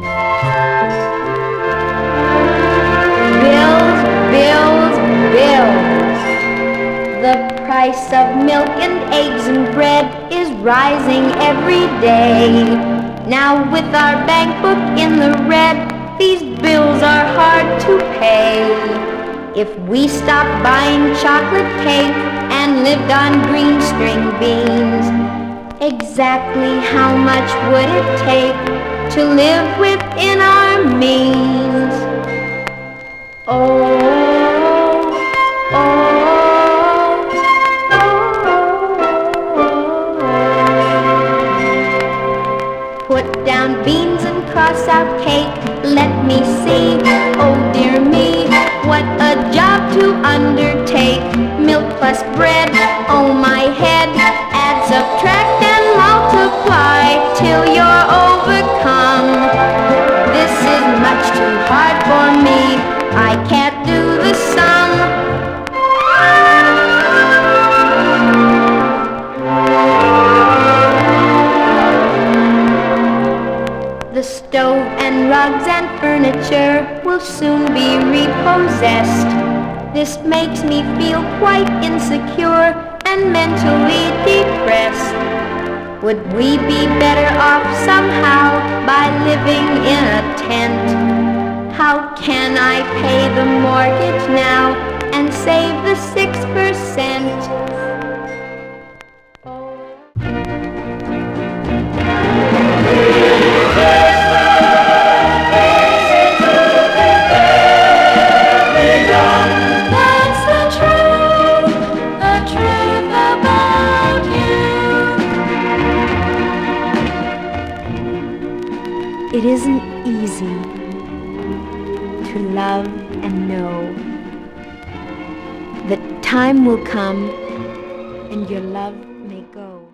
Bills, bills, bills. The price of milk and eggs and bread is rising every day. Now with our bank book in the red, these bills are hard to pay. If we stopped buying chocolate cake and lived on green string beans, exactly how much would it take to live within our means? Oh, oh, oh. Put down beans and cross out cake. Let me see, oh dear me, what a job to undertake. Milk plus bread, oh my head. Add, subtract and multiply till you're overcome. This is much too hard for me, I can't do the sum. The stove and rugs and furniture will soon be repossessed. This makes me feel quite insecure and mentally depressed. Would we be better off somehow by living in a tent? How can I pay the mortgage now and save the 6%? It isn't easy to love and know that time will come and your love may go.